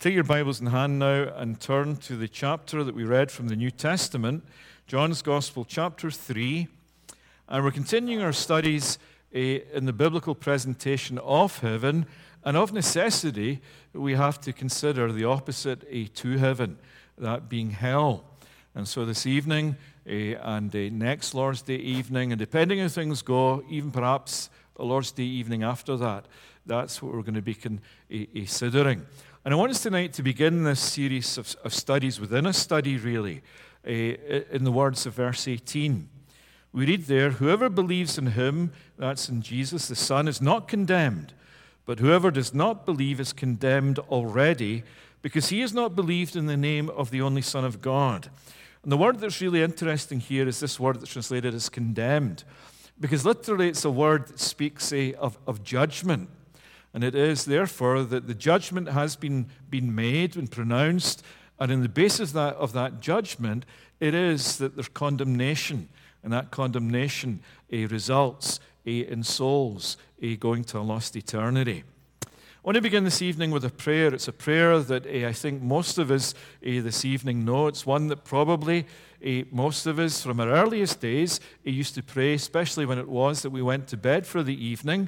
Take your Bibles in hand now and turn to the chapter that we read from the New Testament, John's Gospel, chapter 3. And we're continuing our studies in the biblical presentation of heaven. And of necessity, we have to consider the opposite to heaven, that being hell. And so this evening and next Lord's Day evening, and depending on how things go, even perhaps a Lord's Day evening after that, that's what we're going to be considering. And I want us tonight to begin this series of studies within a study, really, in the words of verse 18. We read there, "Whoever believes in him," that's in Jesus, the Son, "is not condemned, but whoever does not believe is condemned already, because he has not believed in the name of the only Son of God." And the word that's really interesting here is this word that's translated as condemned, because literally it's a word that speaks of judgment. And it is, therefore, that the judgment has been made and pronounced, and in the basis of that judgment, it is that there's condemnation, and that condemnation results in souls going to a lost eternity. I want to begin this evening with a prayer. It's a prayer that I think most of us this evening know. It's one that probably most of us from our earliest days used to pray, especially when it was that we went to bed for the evening.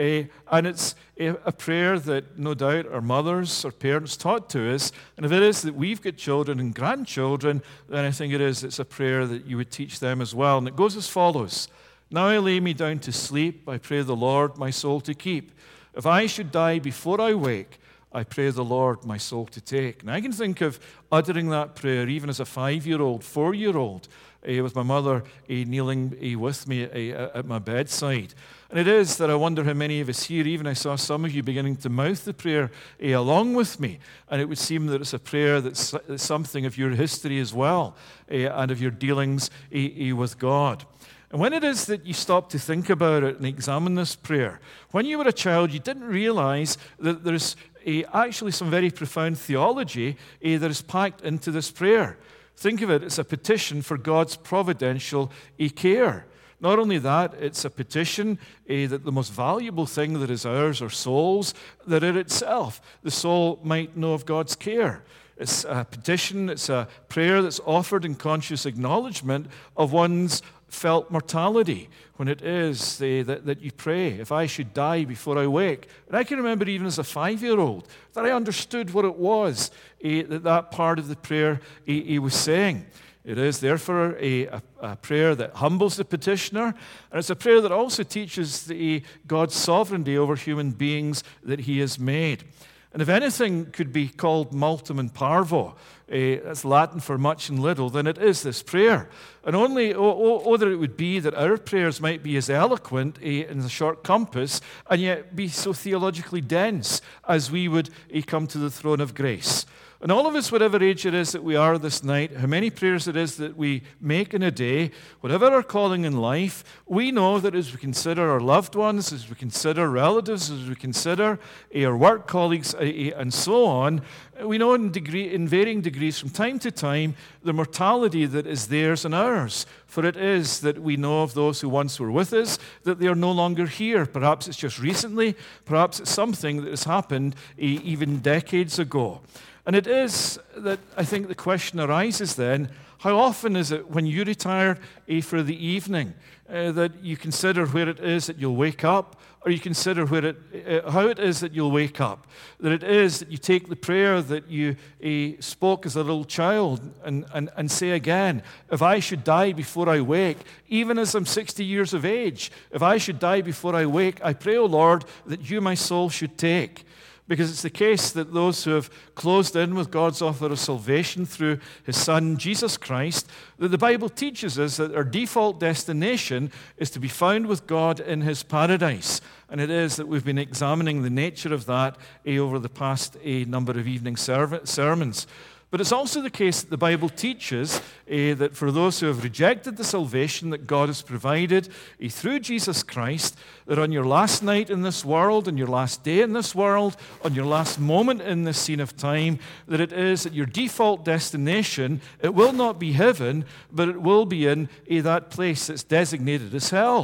And it's a prayer that no doubt our mothers or parents taught to us. And if it is that we've got children and grandchildren, then I think it's a prayer that you would teach them as well. And it goes as follows: "Now I lay me down to sleep, I pray the Lord my soul to keep. If I should die before I wake, I pray the Lord my soul to take." And I can think of uttering that prayer even as a 5-year-old, 4-year-old, with my mother kneeling with me at my bedside. And it is that I wonder how many of us here, even I saw some of you beginning to mouth the prayer along with me. And it would seem that it's a prayer that's something of your history as well, and of your dealings with God. And when it is that you stop to think about it and examine this prayer, when you were a child, you didn't realize that there's actually some very profound theology that is packed into this prayer. Think of it as a petition for God's providential care. Not only that, it's a petition that the most valuable thing that is ours, our souls, that in itself, the soul might know of God's care. It's a petition, it's a prayer that's offered in conscious acknowledgement of one's felt mortality, when it is that you pray, "If I should die before I wake." And I can remember even as a 5-year-old that I understood what it was that part of the prayer he was saying. It is therefore a prayer that humbles the petitioner, and it's a prayer that also teaches God's sovereignty over human beings that he has made. And if anything could be called multum in parvo, that's Latin for much and little, then it is this prayer. And only that it would be that our prayers might be as eloquent in the short compass, and yet be so theologically dense as we would come to the throne of grace. And all of us, whatever age it is that we are this night, how many prayers it is that we make in a day, whatever our calling in life, we know that as we consider our loved ones, as we consider relatives, as we consider our work colleagues, and so on, we know in varying degrees from time to time the mortality that is theirs and ours. For it is that we know of those who once were with us, that they are no longer here. Perhaps it's just recently, perhaps it's something that has happened even decades ago. And it is that I think the question arises then, how often is it when you retire for the evening that you consider where it is that you'll wake up, or you consider how it is that you'll wake up, that it is that you take the prayer that you spoke as a little child and say again, "If I should die before I wake, even as I'm 60 years of age, if I should die before I wake, I pray, O Lord, that you my soul should take." Because it's the case that those who have closed in with God's offer of salvation through his Son, Jesus Christ, that the Bible teaches us that our default destination is to be found with God in his paradise. And it is that we've been examining the nature of that over the past number of evening sermons. But it's also the case that the Bible teaches that for those who have rejected the salvation that God has provided through Jesus Christ, that on your last night in this world, on your last day in this world, on your last moment in this scene of time, that it is that your default destination, it will not be heaven, but it will be in that place that's designated as hell.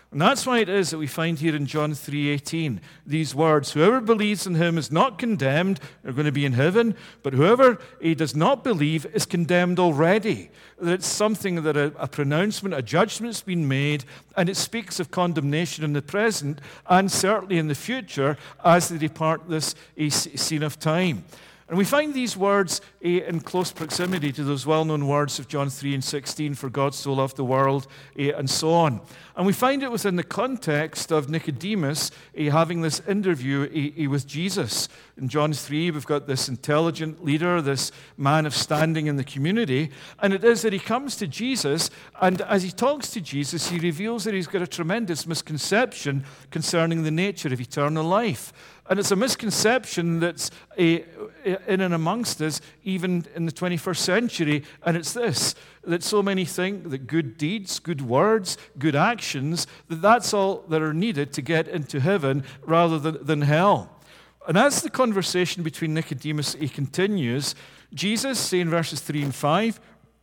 And that's why it is that we find here in John 3:18 these words, whoever believes in him is not condemned, they're going to be in heaven, but whoever does not believe is condemned already. That it's something that a pronouncement, a judgment's been made, and it speaks of condemnation in the present and certainly in the future as they depart this scene of time. And we find these words in close proximity to those well-known words of John 3:16, for God so loved the world, and so on. And we find it within the context of Nicodemus having this interview with Jesus. In John 3, we've got this intelligent leader, this man of standing in the community, and it is that he comes to Jesus, and as he talks to Jesus, he reveals that he's got a tremendous misconception concerning the nature of eternal life. And it's a misconception that's in and amongst us, even in the 21st century, and it's this, that so many think that good deeds, good words, good actions, that's all that are needed to get into heaven rather than hell. And as the conversation between Nicodemus continues, Jesus, say in verses 3 and 5,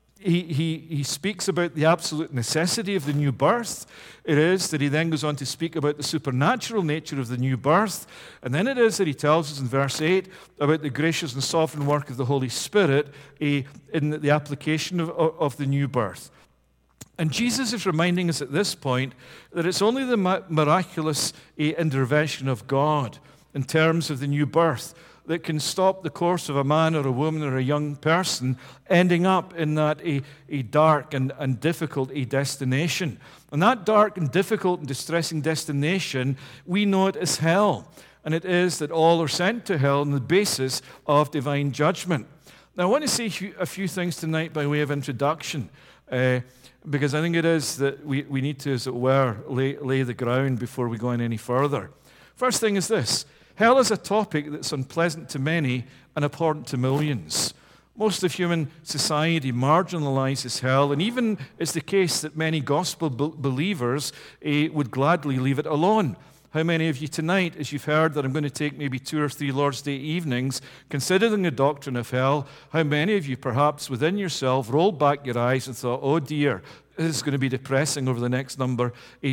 he speaks about the absolute necessity of the new birth. It is that he then goes on to speak about the supernatural nature of the new birth. And then it is that he tells us in verse 8 about the gracious and sovereign work of the Holy Spirit in the application of the new birth. And Jesus is reminding us at this point that it's only the miraculous intervention of God in terms of the new birth that can stop the course of a man or a woman or a young person ending up in that a dark and difficult destination. And that dark and difficult and distressing destination, we know it as hell. And it is that all are sent to hell on the basis of divine judgment. Now, I want to say a few things tonight by way of introduction, because I think it is that we need to, as it were, lay the ground before we go on any further. First thing is this. Hell is a topic that's unpleasant to many and abhorrent to millions. Most of human society marginalizes hell, and even it's the case that many gospel believers would gladly leave it alone. How many of you tonight, as you've heard that I'm going to take maybe 2 or 3 Lord's Day evenings considering the doctrine of hell, how many of you perhaps within yourself rolled back your eyes and thought, oh dear, this is going to be depressing over the next number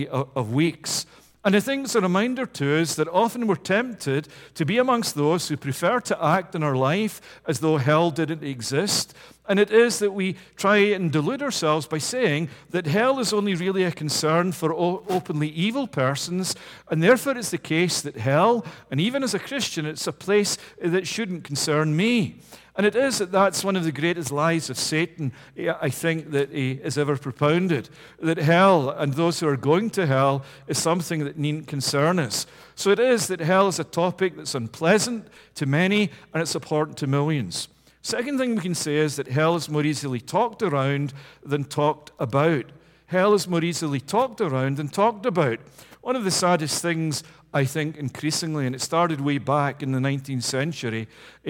of weeks? And I think it's a reminder to us that often we're tempted to be amongst those who prefer to act in our life as though hell didn't exist. And it is that we try and delude ourselves by saying that hell is only really a concern for openly evil persons, and therefore it's the case that hell, and even as a Christian, it's a place that shouldn't concern me. And it is that that's one of the greatest lies of Satan, I think, that he has ever propounded, that hell and those who are going to hell is something that needn't concern us. So it is that hell is a topic that's unpleasant to many and it's abhorrent to millions. Second thing we can say is that hell is more easily talked around than talked about. Hell is more easily talked around than talked about. One of the saddest things, I think, increasingly, and it started way back in the 19th century,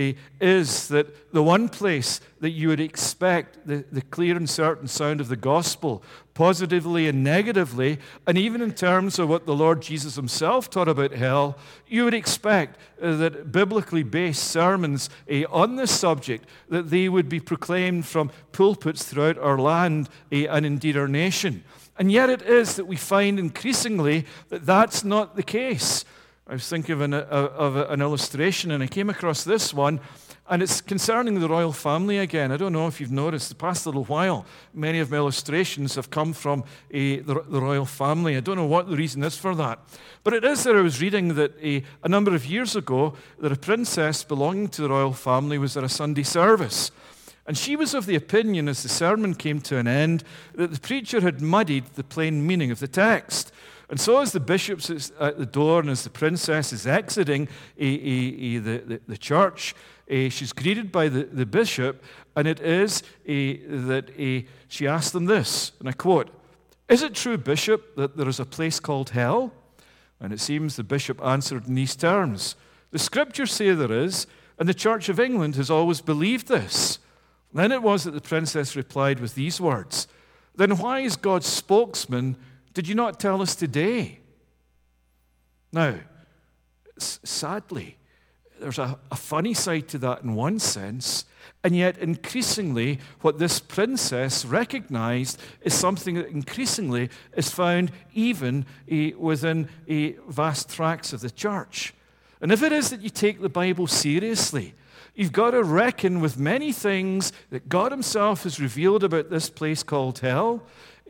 is that the one place that you would expect the clear and certain sound of the gospel, positively and negatively, and even in terms of what the Lord Jesus himself taught about hell, you would expect that biblically based sermons on this subject, that they would be proclaimed from pulpits throughout our land and indeed our nation. And yet it is that we find increasingly that that's not the case. I was thinking of an illustration, and I came across this one, and it's concerning the royal family again. I don't know if you've noticed, the past little while, many of my illustrations have come from the royal family. I don't know what the reason is for that. But it is that I was reading that a number of years ago, that a princess belonging to the royal family was at a Sunday service. And she was of the opinion, as the sermon came to an end, that the preacher had muddied the plain meaning of the text. And so as the bishop's at the door and as the princess is exiting the church, she's greeted by the bishop, and it is that she asked them this, and I quote, "Is it true, bishop, that there is a place called hell?" And it seems the bishop answered in these terms, "The scriptures say there is, and the Church of England has always believed this." Then it was that the princess replied with these words, "Then why, as God's spokesman, did you not tell us today?" Now, sadly, there's a funny side to that in one sense, and yet increasingly what this princess recognized is something that increasingly is found even within vast tracts of the church. And if it is that you take the Bible seriously, you've got to reckon with many things that God himself has revealed about this place called hell,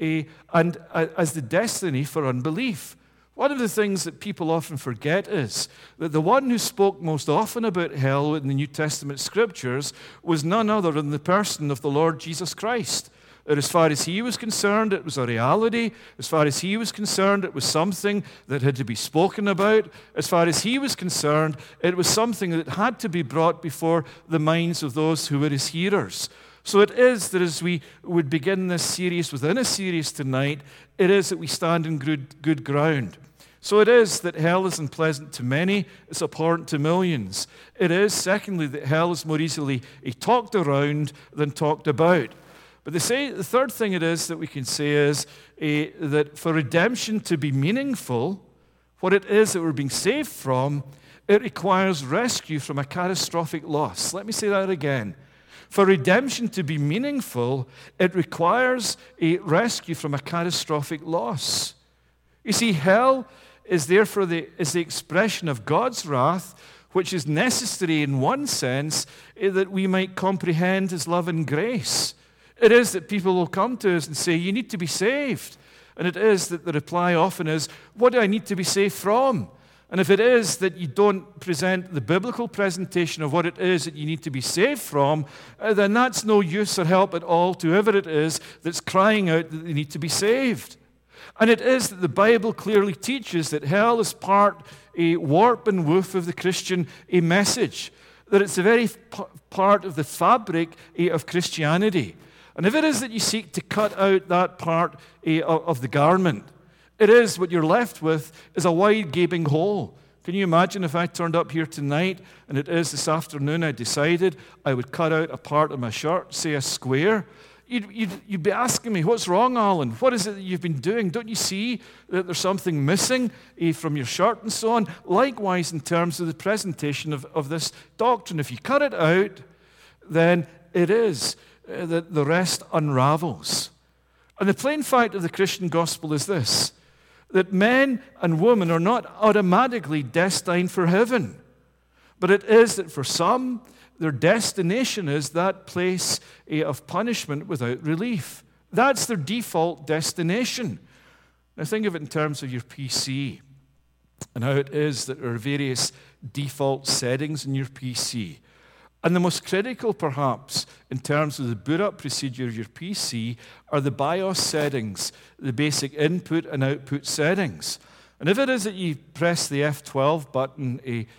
and as the destiny for unbelief. One of the things that people often forget is that the one who spoke most often about hell in the New Testament scriptures was none other than the person of the Lord Jesus Christ. That as far as he was concerned, it was a reality. As far as he was concerned, it was something that had to be spoken about. As far as he was concerned, it was something that had to be brought before the minds of those who were his hearers. So it is that as we would begin this series within a series tonight, it is that we stand in good ground. So it is that hell is unpleasant to many, it's abhorrent to millions. It is, secondly, that hell is more easily talked around than talked about. But the third thing it is that we can say is that for redemption to be meaningful, what it is that we're being saved from, it requires rescue from a catastrophic loss. Let me say that again. For redemption to be meaningful, it requires a rescue from a catastrophic loss. You see, hell is therefore the expression of God's wrath, which is necessary in one sense that we might comprehend his love and grace. It is that people will come to us and say, you need to be saved. And it is that the reply often is, what do I need to be saved from? And if it is that you don't present the biblical presentation of what it is that you need to be saved from, then that's no use or help at all to whoever it is that's crying out that they need to be saved. And it is that the Bible clearly teaches that hell is part a warp and woof of the Christian message, that it's a very part of the fabric of Christianity. And if it is that you seek to cut out that part of the garment, it is what you're left with is a wide gaping hole. Can you imagine if I turned up here tonight and it is this afternoon I decided I would cut out a part of my shirt, say a square? You'd be asking me, what's wrong, Alan? What is it that you've been doing? Don't you see that there's something missing from your shirt and so on? Likewise, in terms of the presentation of this doctrine, if you cut it out, then it is that the rest unravels. And the plain fact of the Christian gospel is this, that men and women are not automatically destined for heaven, but it is that for some, their destination is that place of punishment without relief. That's their default destination. Now think of it in terms of your PC and how it is that there are various default settings in your PC. And the most critical, perhaps, in terms of the boot-up procedure of your PC are the BIOS settings, the basic input and output settings. And if it is that you press the F12 button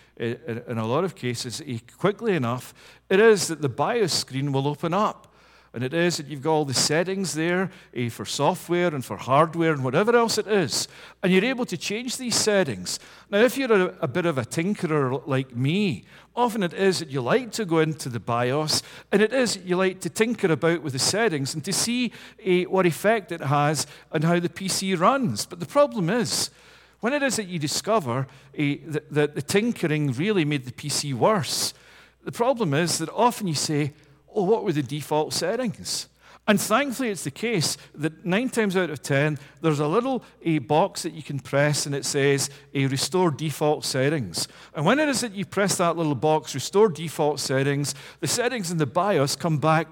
in a lot of cases quickly enough, it is that the BIOS screen will open up. And it is that you've got all the settings there for software and for hardware and whatever else it is. And you're able to change these settings. Now, if you're a bit of a tinkerer like me, often it is that you like to go into the BIOS, and it is that you like to tinker about with the settings and to see what effect it has on how the PC runs. But the problem is, when it is that you discover that the tinkering really made the PC worse, the problem is that often you say, oh, what were the default settings? And thankfully it's the case that 9 times out of 10, there's a little box that you can press and it says restore default settings. And when it is that you press that little box, restore default settings, the settings in the BIOS come back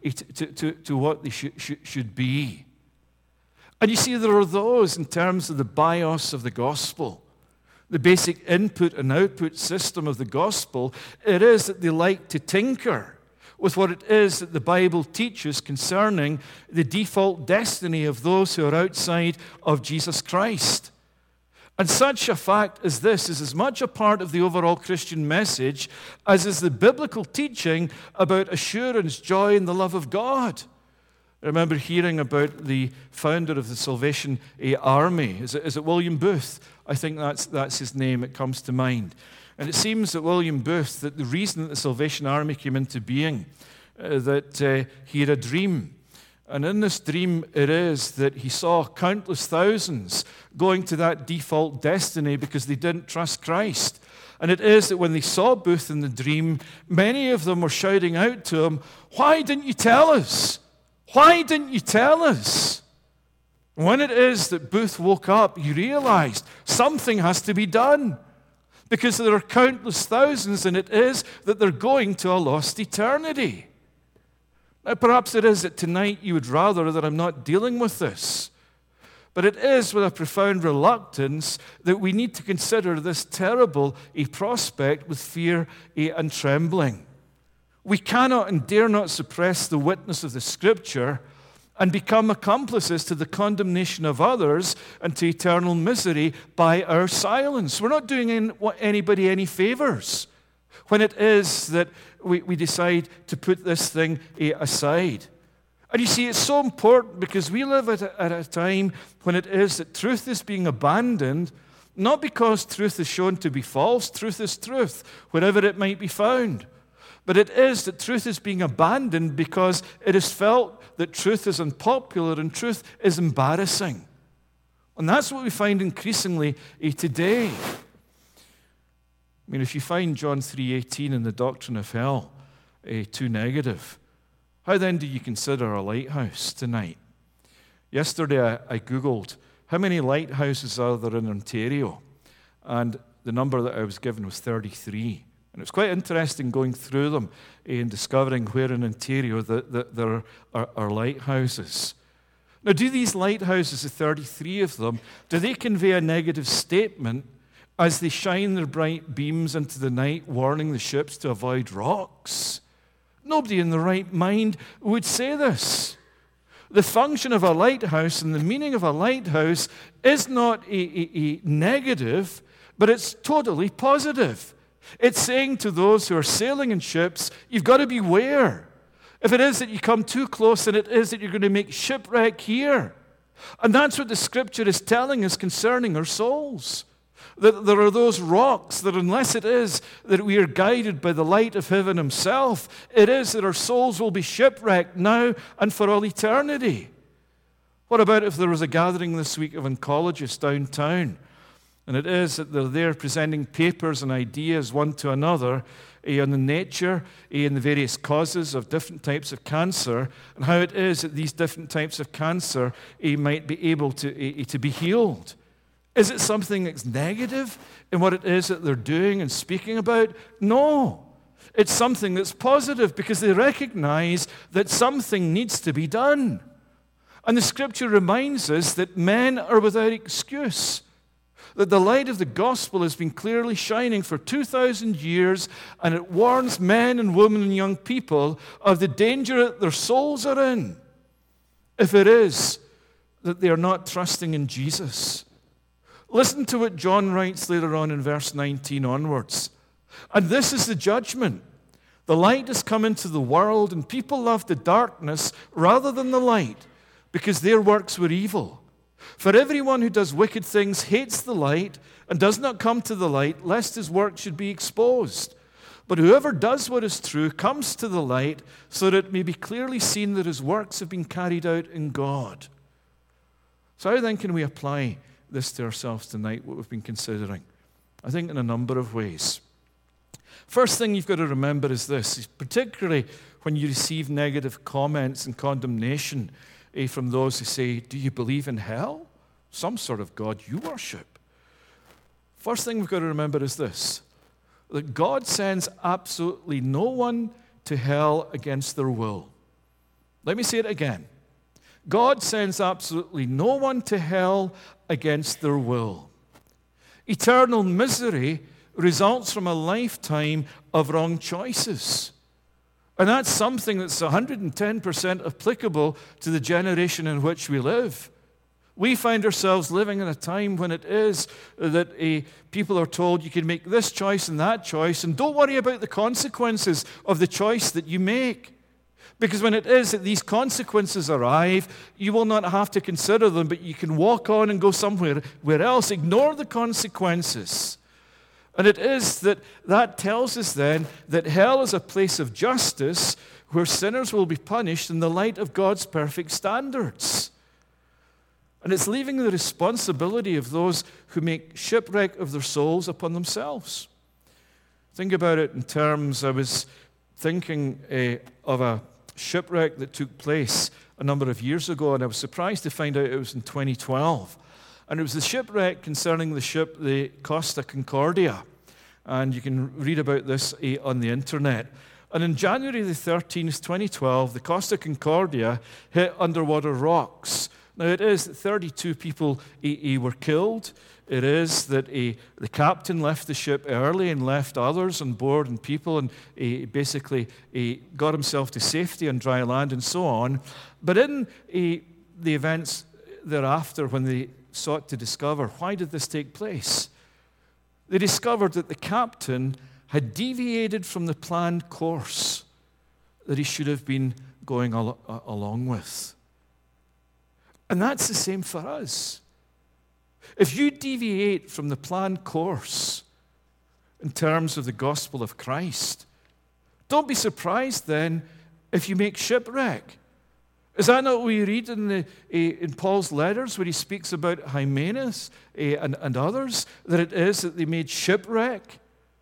to what they should be. And you see, there are those in terms of the BIOS of the gospel, the basic input and output system of the gospel, it is that they like to tinker with what it is that the Bible teaches concerning the default destiny of those who are outside of Jesus Christ. And such a fact as this is as much a part of the overall Christian message as is the biblical teaching about assurance, joy, and the love of God. I remember hearing about the founder of the Salvation Army. Is it William Booth? I think that's his name. It comes to mind. And it seems that William Booth, that the reason that the Salvation Army came into being, that he had a dream. And in this dream, it is that he saw countless thousands going to that default destiny because they didn't trust Christ. And it is that when they saw Booth in the dream, many of them were shouting out to him, "Why didn't you tell us? Why didn't you tell us?" When it is that Booth woke up, he realized something has to be done, because there are countless thousands, and it is that they're going to a lost eternity. Now, perhaps it is that tonight you would rather that I'm not dealing with this, but it is with a profound reluctance that we need to consider this terrible prospect with fear and trembling. We cannot and dare not suppress the witness of the Scripture and become accomplices to the condemnation of others and to eternal misery by our silence. We're not doing anybody any favors when it is that we decide to put this thing aside. And you see, it's so important because we live at a time when it is that truth is being abandoned, not because truth is shown to be false. Truth is truth, wherever it might be found. But it is that truth is being abandoned because it is felt that truth is unpopular and truth is embarrassing. And that's what we find increasingly today. I mean, if you find John 3:18 in the doctrine of hell too negative, how then do you consider a lighthouse tonight? Yesterday I Googled how many lighthouses are there in Ontario, and the number that I was given was 33. And it's quite interesting going through them and discovering where in Ontario that there are lighthouses. Now, do these lighthouses, the 33 of them, do they convey a negative statement as they shine their bright beams into the night, warning the ships to avoid rocks? Nobody in the right mind would say this. The function of a lighthouse and the meaning of a lighthouse is not a negative, but it's totally positive. It's saying to those who are sailing in ships, you've got to beware. If it is that you come too close, and it is that you're going to make shipwreck here. And that's what the Scripture is telling us concerning our souls. That there are those rocks that unless it is that we are guided by the light of heaven himself, it is that our souls will be shipwrecked now and for all eternity. What about if there was a gathering this week of oncologists downtown? And it is that they're there presenting papers and ideas one to another on the nature and the various causes of different types of cancer and how it is that these different types of cancer might be able to be healed. Is it something that's negative in what it is that they're doing and speaking about? No. It's something that's positive because they recognize that something needs to be done. And the Scripture reminds us that men are without excuse. That the light of the gospel has been clearly shining for 2,000 years, and it warns men and women and young people of the danger that their souls are in if it is that they are not trusting in Jesus. Listen to what John writes later on in verse 19 onwards. And this is the judgment. The light has come into the world, and people loved the darkness rather than the light, because their works were evil. For everyone who does wicked things hates the light and does not come to the light, lest his work should be exposed. But whoever does what is true comes to the light, so that it may be clearly seen that his works have been carried out in God. So how then can we apply this to ourselves tonight, what we've been considering? I think in a number of ways. First thing you've got to remember is this, particularly when you receive negative comments and condemnation from those who say, do you believe in hell? Some sort of God you worship. First thing we've got to remember is this, that God sends absolutely no one to hell against their will. Let me say it again. God sends absolutely no one to hell against their will. Eternal misery results from a lifetime of wrong choices. And that's something that's 110% applicable to the generation in which we live. We find ourselves living in a time when it is that people are told you can make this choice and that choice, and don't worry about the consequences of the choice that you make. Because when it is that these consequences arrive, you will not have to consider them, but you can walk on and go somewhere else. Ignore the consequences. And it is that tells us then that hell is a place of justice where sinners will be punished in the light of God's perfect standards. And it's leaving the responsibility of those who make shipwreck of their souls upon themselves. Think about it in terms, I was thinking of a shipwreck that took place a number of years ago, and I was surprised to find out it was in 2012. And it was the shipwreck concerning the ship, the Costa Concordia. And you can read about this on the internet. And in January the 13th, 2012, the Costa Concordia hit underwater rocks. Now, it is that 32 people were killed. It is that the captain left the ship early and left others on board and people, and basically got himself to safety on dry land and so on. But in the events thereafter, when they sought to discover why did this take place, they discovered that the captain had deviated from the planned course that he should have been going along with. And that's the same for us. If you deviate from the planned course in terms of the gospel of Christ, don't be surprised then if you make shipwreck. Is that not what we read in Paul's letters where he speaks about Hymenaeus and others, that it is that they made shipwreck?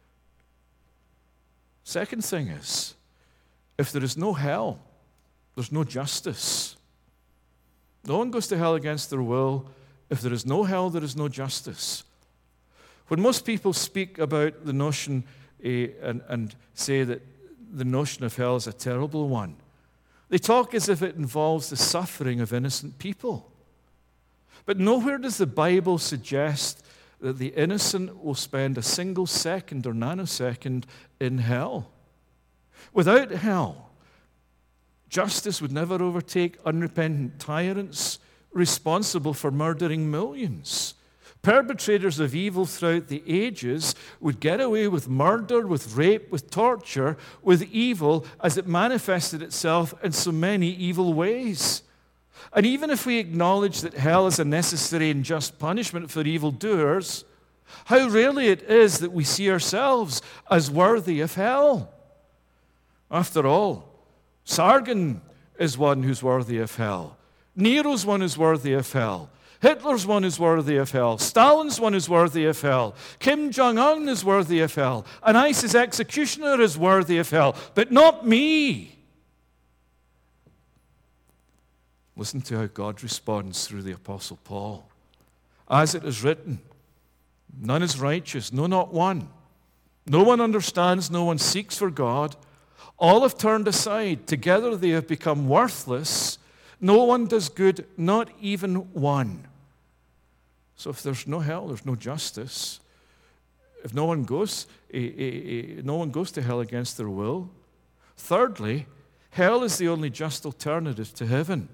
Second thing is, if there is no hell, there's no justice. No one goes to hell against their will. If there is no hell, there is no justice. When most people speak about the notion and say that the notion of hell is a terrible one, they talk as if it involves the suffering of innocent people. But nowhere does the Bible suggest that the innocent will spend a single second or nanosecond in hell. Without hell, justice would never overtake unrepentant tyrants responsible for murdering millions. Perpetrators of evil throughout the ages would get away with murder, with rape, with torture, with evil as it manifested itself in so many evil ways. And even if we acknowledge that hell is a necessary and just punishment for evildoers, how rarely it is that we see ourselves as worthy of hell. After all, Sargon is one who's worthy of hell. Nero's one who's worthy of hell. Hitler's one who's worthy of hell. Stalin's one who's worthy of hell. Kim Jong-un is worthy of hell. An ISIS executioner is worthy of hell. But not me. Listen to how God responds through the Apostle Paul. As it is written, none is righteous, no, not one. No one understands, no one seeks for God. All have turned aside. Together they have become worthless. No one does good, not even one. So if there's no hell, there's no justice. If no one goes to hell against their will. Thirdly, hell is the only just alternative to heaven.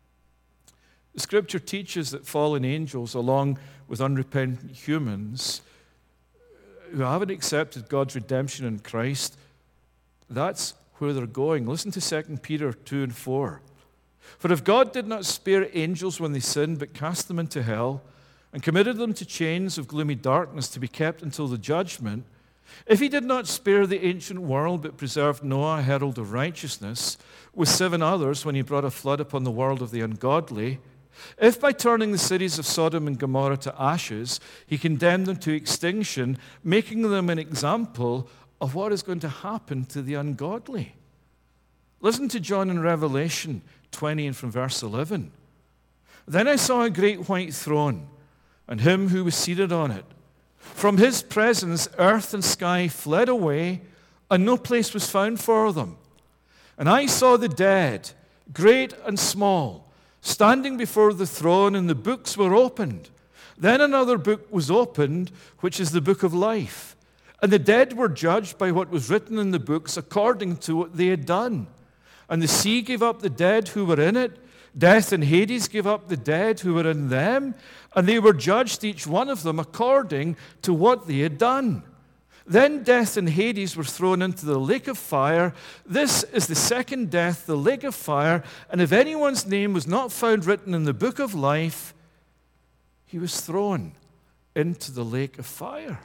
The Scripture teaches that fallen angels, along with unrepentant humans who haven't accepted God's redemption in Christ, that's where they're going. Listen to 2 Peter 2 and 4. For if God did not spare angels when they sinned, but cast them into hell, and committed them to chains of gloomy darkness to be kept until the judgment, if he did not spare the ancient world, but preserved Noah, herald of righteousness, with 7 others when he brought a flood upon the world of the ungodly, if by turning the cities of Sodom and Gomorrah to ashes, he condemned them to extinction, making them an example of what is going to happen to the ungodly. Listen to John in Revelation 20 and from verse 11. Then I saw a great white throne, and him who was seated on it. From his presence, earth and sky fled away, and no place was found for them. And I saw the dead, great and small, standing before the throne, and the books were opened. Then another book was opened, which is the book of life. And the dead were judged by what was written in the books according to what they had done. And the sea gave up the dead who were in it. Death and Hades gave up the dead who were in them. And they were judged, each one of them, according to what they had done. Then death and Hades were thrown into the lake of fire. This is the second death, the lake of fire. And if anyone's name was not found written in the book of life, he was thrown into the lake of fire.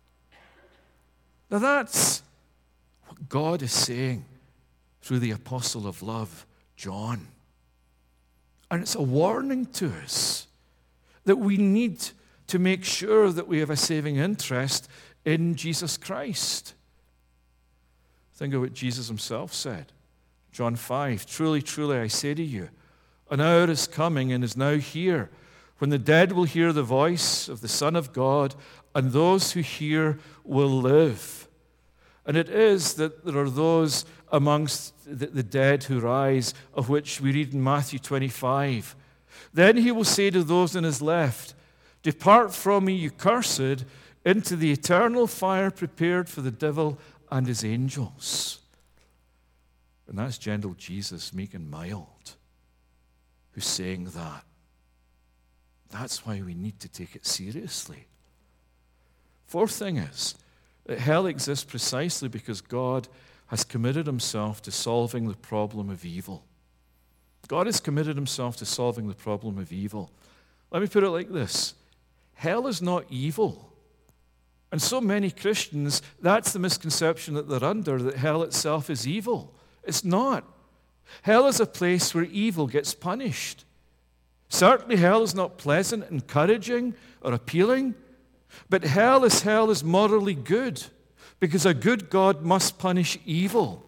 Now that's what God is saying through the apostle of love, John. And it's a warning to us that we need to make sure that we have a saving interest in Jesus Christ. Think of what Jesus himself said. John 5, "Truly, truly, I say to you, an hour is coming and is now here, when the dead will hear the voice of the Son of God, and those who hear will live." And it is that there are those amongst the dead who rise, of which we read in Matthew 25. "Then he will say to those on his left, 'Depart from me, you cursed, into the eternal fire prepared for the devil and his angels.'" And that's gentle Jesus, meek and mild, who's saying that. That's why we need to take it seriously. Fourth thing is that hell exists precisely because God has committed himself to solving the problem of evil. God has committed himself to solving the problem of evil. Let me put it like this. Hell is not evil. And so many Christians, that's the misconception that they're under, that hell itself is evil. It's not. Hell is a place where evil gets punished. Certainly hell is not pleasant, encouraging, or appealing, but hell is morally good, because a good God must punish evil.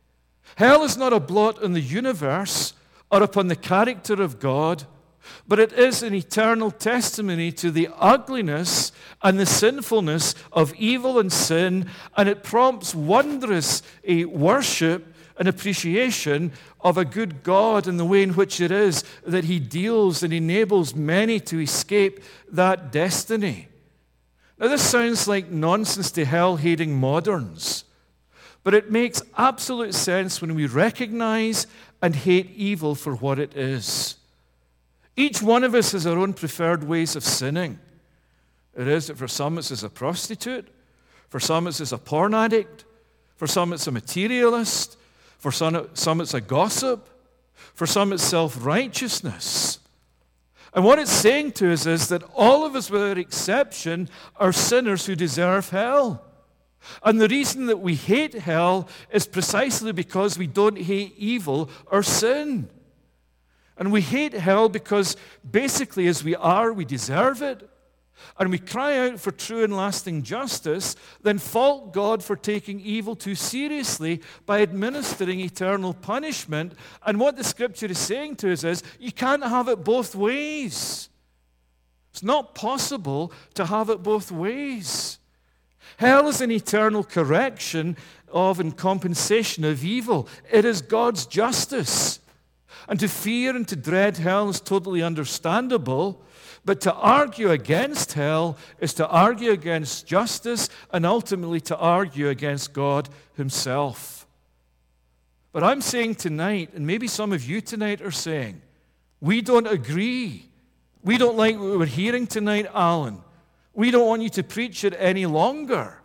Hell is not a blot on the universe or upon the character of God, but it is an eternal testimony to the ugliness and the sinfulness of evil and sin, and it prompts wondrous worship and appreciation of a good God and the way in which it is that he deals and enables many to escape that destiny. Now, this sounds like nonsense to hell-hating moderns, but it makes absolute sense when we recognize and hate evil for what it is. Each one of us has our own preferred ways of sinning. It is that for some it's as a prostitute, for some it's as a porn addict, for some it's a materialist, for some it's a gossip, for some it's self-righteousness. And what it's saying to us is that all of us, without exception, are sinners who deserve hell. And the reason that we hate hell is precisely because we don't hate evil or sin. And we hate hell because basically as we are, we deserve it. And we cry out for true and lasting justice, then fault God for taking evil too seriously by administering eternal punishment. And what the Scripture is saying to us is, you can't have it both ways. It's not possible to have it both ways. Hell is an eternal correction of and compensation of evil. It is God's justice. And to fear and to dread hell is totally understandable. But to argue against hell is to argue against justice and ultimately to argue against God himself. But I'm saying tonight, and maybe some of you tonight are saying, we don't agree. We don't like what we're hearing tonight, Alan. We don't want you to preach it any longer.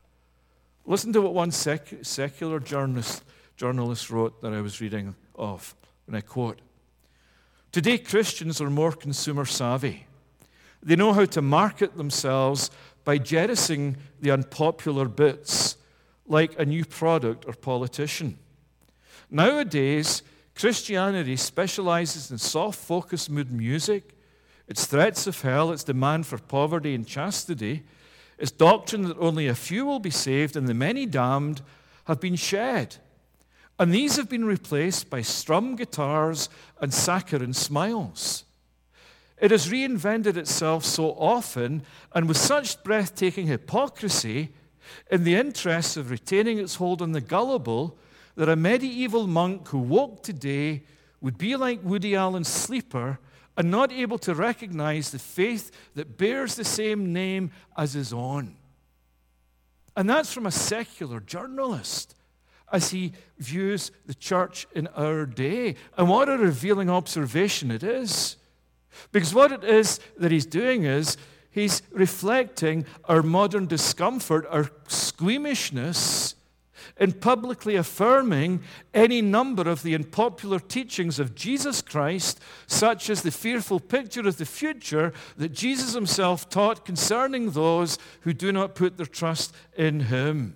Listen to what one secular journalist wrote that I was reading of, and I quote, "Today Christians are more consumer savvy. They know how to market themselves by jettisoning the unpopular bits, like a new product or politician. Nowadays, Christianity specializes in soft-focused mood music, its threats of hell, its demand for poverty and chastity, its doctrine that only a few will be saved and the many damned have been shed. And these have been replaced by strum guitars and saccharine smiles. It has reinvented itself so often and with such breathtaking hypocrisy in the interest of retaining its hold on the gullible that a medieval monk who woke today would be like Woody Allen's Sleeper and not able to recognize the faith that bears the same name as his own." And that's from a secular journalist as he views the church in our day. And what a revealing observation it is. Because what it is that he's doing is he's reflecting our modern discomfort, our squeamishness, in publicly affirming any number of the unpopular teachings of Jesus Christ, such as the fearful picture of the future that Jesus himself taught concerning those who do not put their trust in him.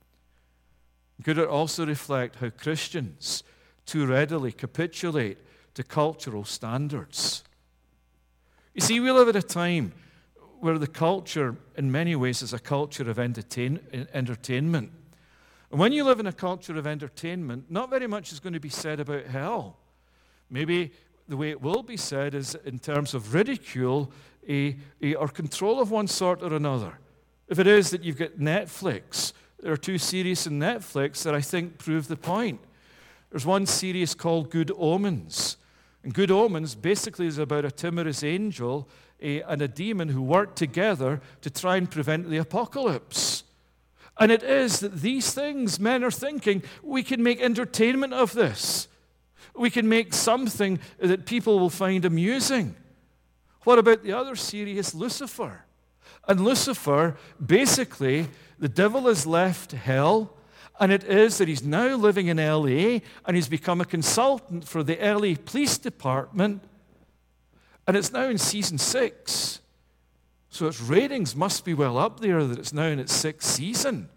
Could it also reflect how Christians too readily capitulate to cultural standards? You see, we live at a time where the culture, in many ways, is a culture of entertainment. And when you live in a culture of entertainment, not very much is going to be said about hell. Maybe the way it will be said is in terms of ridicule or control of one sort or another. If it is that you've got Netflix, there are 2 series in Netflix that I think prove the point. There's one series called Good Omens. And Good Omens basically is about a timorous angel and a demon who work together to try and prevent the apocalypse. And it is that these things, men are thinking, we can make entertainment of this. We can make something that people will find amusing. What about the other series, Lucifer? And Lucifer, basically, the devil has left hell, and it is that he's now living in LA, and he's become a consultant for the LA Police Department, and it's now in season 6. So its ratings must be well up there that it's now in its 6th season.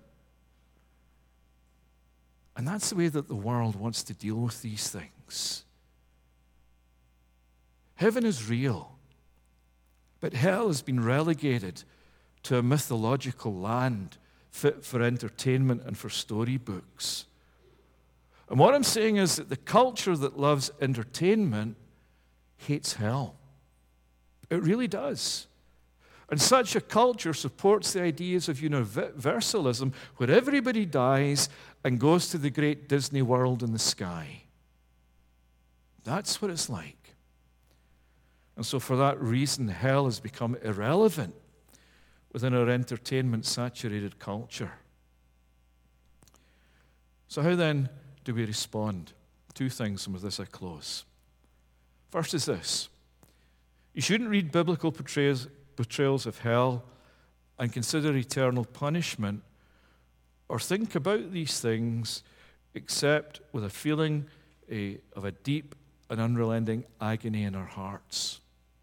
And that's the way that the world wants to deal with these things. Heaven is real, but hell has been relegated to a mythological land fit for entertainment and for storybooks. And what I'm saying is that the culture that loves entertainment hates hell. It really does. And such a culture supports the ideas of universalism, where everybody dies and goes to the great Disney world in the sky. That's what it's like. And so for that reason, hell has become irrelevant within our entertainment-saturated culture. So how then do we respond? 2 things, and with this I close. First is this. You shouldn't read biblical portrayals of hell and consider eternal punishment or think about these things except with a feeling of a deep and unrelenting agony in our hearts.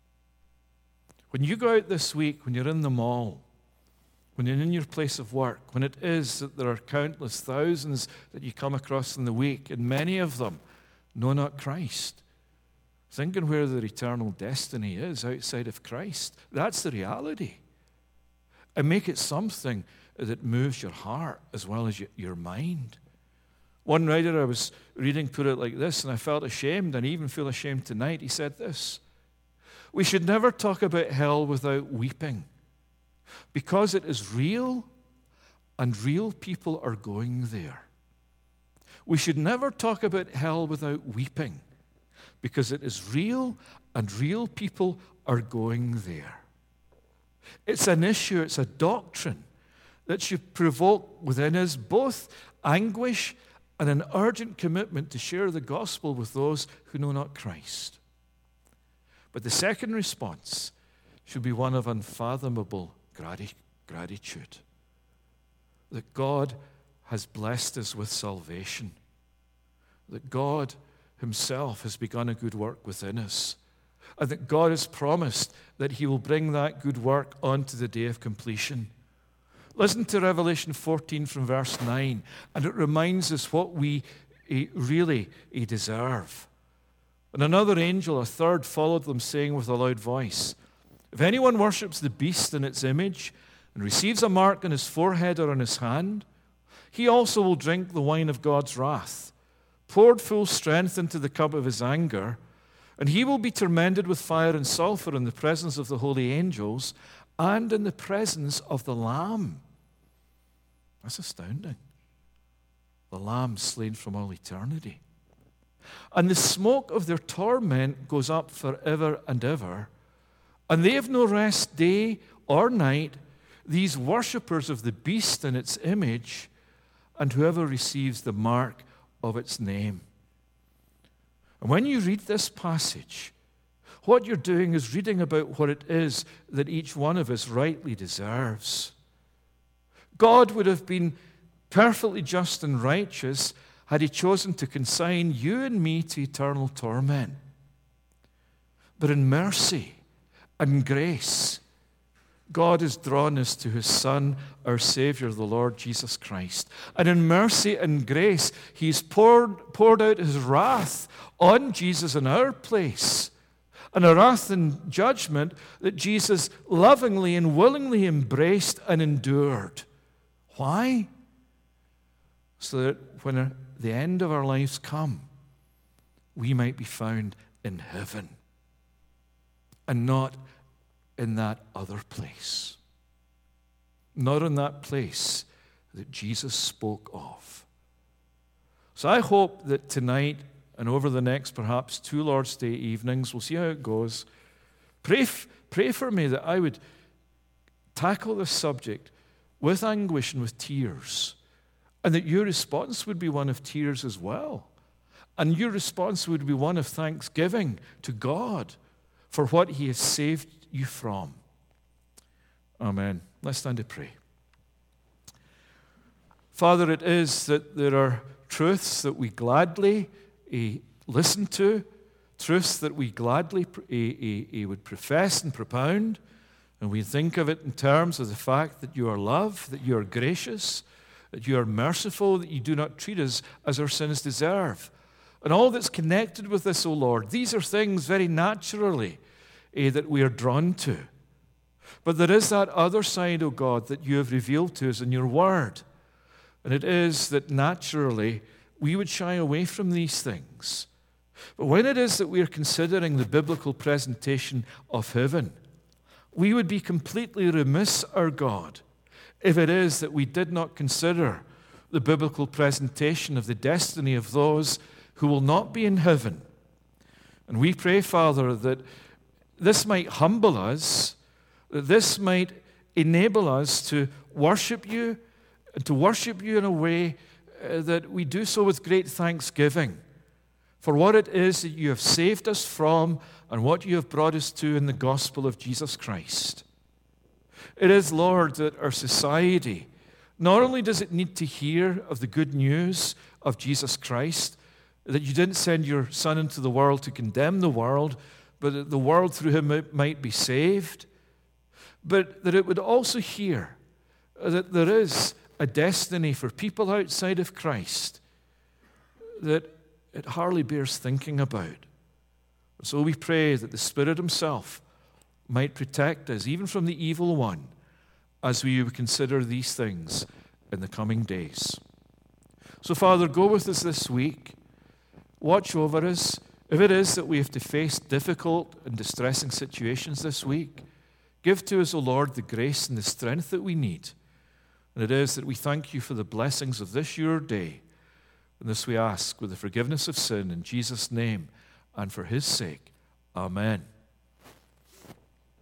When you go out this week, when you're in the mall, when you're in your place of work, when it is that there are countless thousands that you come across in the week, and many of them know not Christ, thinking where their eternal destiny is outside of Christ. That's the reality. And make it something that moves your heart as well as your mind. One writer I was reading put it like this, and I felt ashamed, and I even feel ashamed tonight. He said this: we should never talk about hell without weeping, because it is real, and real people are going there. We should never talk about hell without weeping, because it is real, and real people are going there. It's an issue, it's a doctrine that should provoke within us both anguish and an urgent commitment to share the gospel with those who know not Christ. But the second response should be one of unfathomable gratitude. That God has blessed us with salvation. That God Himself has begun a good work within us. And that God has promised that He will bring that good work on to the day of completion. Listen to Revelation 14 from verse 9, and it reminds us what we really deserve. And another angel, a third, followed them, saying with a loud voice, if anyone worships the beast in its image and receives a mark on his forehead or on his hand, he also will drink the wine of God's wrath, poured full strength into the cup of his anger, and he will be tormented with fire and sulfur in the presence of the holy angels and in the presence of the Lamb. That's astounding. The Lamb slain from all eternity. And the smoke of their torment goes up forever and ever, and they have no rest day or night, these worshippers of the beast and its image, and whoever receives the mark of its name. And when you read this passage, what you're doing is reading about what it is that each one of us rightly deserves. God would have been perfectly just and righteous had He chosen to consign you and me to eternal torment. But in mercy and grace, God has drawn us to His Son, our Savior, the Lord Jesus Christ. And in mercy and grace, He's poured out His wrath on Jesus in our place. And a wrath and judgment that Jesus lovingly and willingly embraced and endured. Why? so that when the end of our lives come, we might be found in heaven and not in that other place. Not in that place that Jesus spoke of. So I hope that tonight and over the next perhaps 2 Lord's Day evenings, we'll see how it goes. Pray for me that I would tackle this subject with anguish and with tears, and that your response would be one of tears as well. And your response would be one of thanksgiving to God for what He has saved you from. Amen. Let's stand to pray. Father, it is that there are truths that we gladly listen to, truths that we gladly would profess and propound, and we think of it in terms of the fact that you are love, that you are gracious, that you are merciful, that you do not treat us as our sins deserve. And all that's connected with this, O Lord, these are things very naturally that we are drawn to. But there is that other side, O God, that you have revealed to us in your word. And it is that naturally we would shy away from these things. But when it is that we are considering the biblical presentation of heaven, we would be completely remiss, our God, if it is that we did not consider the biblical presentation of the destiny of those who will not be in heaven. And we pray, Father, that this might humble us, that this might enable us to worship you, and to worship you in a way that we do so with great thanksgiving for what it is that you have saved us from and what you have brought us to in the gospel of Jesus Christ. It is, Lord, that our society, not only does it need to hear of the good news of Jesus Christ, that you didn't send your Son into the world to condemn the world, but that the world through him might be saved, but that it would also hear that there is a destiny for people outside of Christ that it hardly bears thinking about. So we pray that the Spirit himself might protect us even from the evil one as we consider these things in the coming days. So, Father, go with us this week. Watch over us. If it is that we have to face difficult and distressing situations this week, give to us, O Lord, the grace and the strength that we need. And it is that we thank you for the blessings of this your day. And this we ask with the forgiveness of sin in Jesus' name and for his sake. Amen.